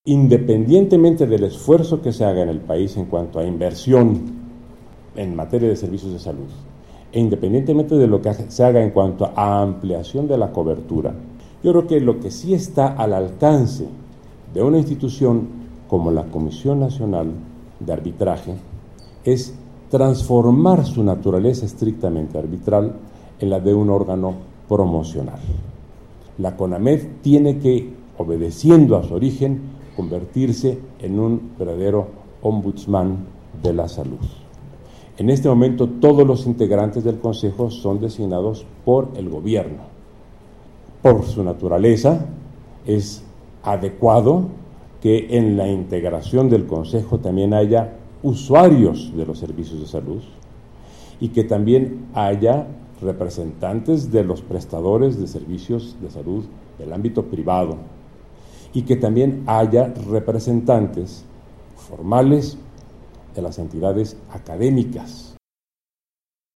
Independientemente del esfuerzo que se haga en el país en cuanto a inversión en materia de servicios de salud, e independientemente de lo que se haga en cuanto a ampliación de la cobertura, yo creo que lo que sí está al alcance de una institución como la Comisión Nacional de Arbitraje es transformar su naturaleza estrictamente arbitral en la de un órgano promocional. La CONAMED tiene que, obedeciendo a su origen, convertirse en un verdadero ombudsman de la salud. En este momento todos los integrantes del Consejo son designados por el gobierno. Por su naturaleza es adecuado que en la integración del Consejo también haya usuarios de los servicios de salud y que también haya representantes de los prestadores de servicios de salud del ámbito privado y que también haya representantes formales de las entidades académicas